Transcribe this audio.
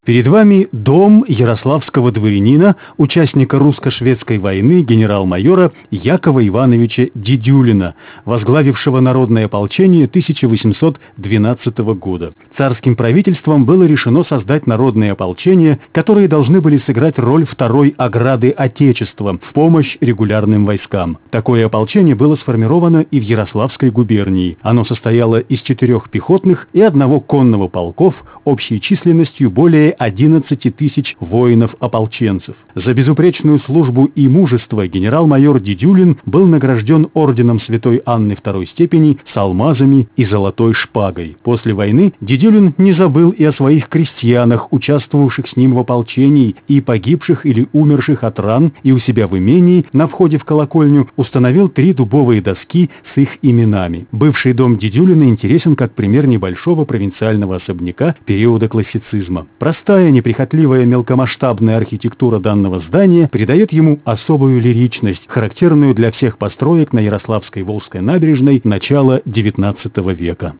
Перед вами дом ярославского дворянина, участника русско-шведской войны генерал-майора Якова Ивановича Дедюлина, возглавившего народное ополчение 1812 года. Царским правительством было решено создать народные ополчения, которые должны были сыграть роль второй ограды Отечества в помощь регулярным войскам. Такое ополчение было сформировано и в Ярославской губернии. Оно состояло из 4 пехотных и 1 конного полков общей численностью более 11 тысяч воинов-ополченцев. За безупречную службу и мужество генерал-майор Дедюлин был награжден орденом Святой Анны II степени с алмазами и золотой шпагой. После войны Дедюлин не забыл и о своих крестьянах, участвовавших с ним в ополчении и погибших или умерших от ран, и у себя в имении на входе в колокольню установил 3 дубовые доски с их именами. Бывший дом Дедюлина интересен как пример небольшого провинциального особняка периода классицизма. Простая, неприхотливая мелкомасштабная архитектура данного здания придает ему особую лиричность, характерную для всех построек на Ярославской Волжской набережной начала XIX века.